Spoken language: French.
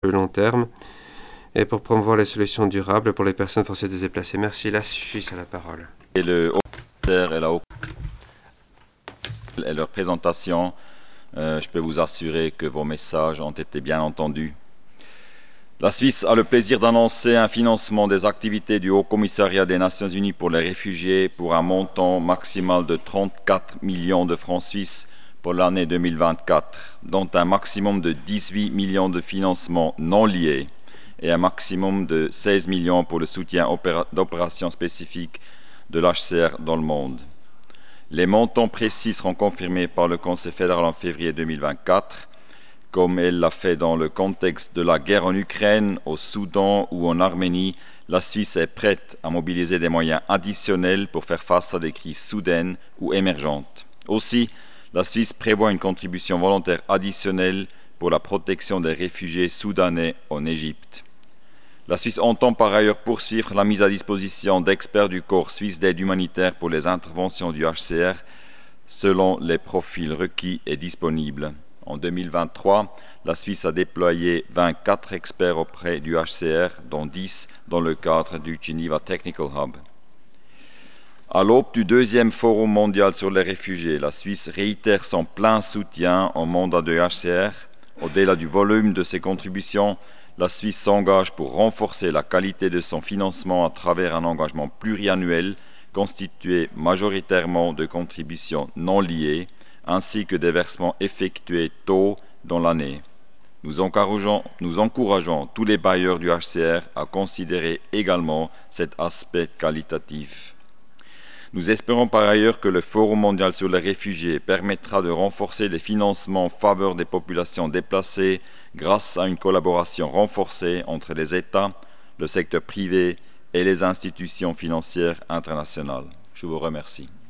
le long terme et pour promouvoir les solutions durables pour les personnes forcées de se déplacer. Merci. La Suisse a la parole. Et le haut-commissaire et leur présentation, je peux vous assurer que vos messages ont été bien entendus. La Suisse a le plaisir d'annoncer un financement des activités du Haut-Commissariat des Nations Unies pour les réfugiés pour un montant maximal de 34 millions de francs suisses pour l'année 2024, dont un maximum de 18 millions de financements non liés et un maximum de 16 millions pour le soutien d'opérations spécifiques de l'HCR dans le monde. Les montants précis seront confirmés par le Conseil fédéral en février 2024, comme elle l'a fait dans le contexte de la guerre en Ukraine, au Soudan ou en Arménie. La Suisse est prête à mobiliser des moyens additionnels pour faire face à des crises soudaines ou émergentes. Aussi, la Suisse prévoit une contribution volontaire additionnelle pour la protection des réfugiés soudanais en Égypte. La Suisse entend par ailleurs poursuivre la mise à disposition d'experts du Corps suisse d'aide humanitaire pour les interventions du HCR selon les profils requis et disponibles. En 2023, la Suisse a déployé 24 experts auprès du HCR, dont 10 dans le cadre du Geneva Technical Hub. À l'aube du deuxième Forum mondial sur les réfugiés, la Suisse réitère son plein soutien au mandat du HCR. Au-delà du volume de ses contributions, la Suisse s'engage pour renforcer la qualité de son financement à travers un engagement pluriannuel constitué majoritairement de contributions non liées, ainsi que des versements effectués tôt dans l'année. Nous encourageons tous les bailleurs du HCR à considérer également cet aspect qualitatif. Nous espérons par ailleurs que le Forum mondial sur les réfugiés permettra de renforcer les financements en faveur des populations déplacées grâce à une collaboration renforcée entre les États, le secteur privé et les institutions financières internationales. Je vous remercie.